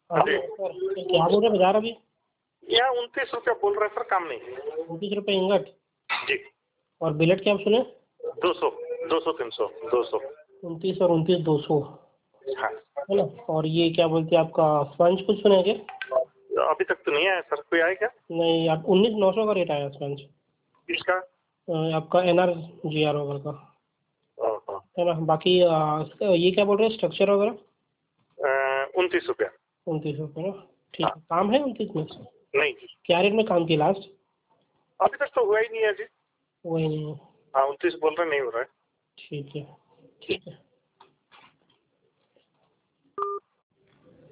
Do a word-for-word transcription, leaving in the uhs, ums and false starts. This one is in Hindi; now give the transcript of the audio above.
हाँ जी सर, तो क्या बोल रहे बाजार अभी? यहाँ उनतीस रुपया बोल रहे सर, काम नहीं। उनतीस रुपये इंगट। जी। और बिलेट क्या आप सुने? दो सौ दो सौ तीन सौ दो सौ। उनतीस और उनतीस दो सौ हाँ है ना। और ये क्या बोलते हैं आपका स्पंज कुछ सुने क्या? अभी तक तो नहीं आया सर, कोई आया क्या? नहीं, आप उन्नीस नौ सौ का रेट आया स्पंज। इसका आपका एन आर जी आर वगैरह का ओहो, है ना। बाकी आ, ये क्या बोल रहे हैं स्ट्रक्चर वगैरह? उनतीस रुपया। उनतीस रुपये ना। ठीक हाँ है, काम है उनतीस में? नहीं जी, क्या रेट में काम किया लास्ट? अभी तक तो हुआ ही नहीं है जी। वही नहीं है। हाँ उनतीस बोल रहे, नहीं हो रहा है। ठीक है, ठीक है।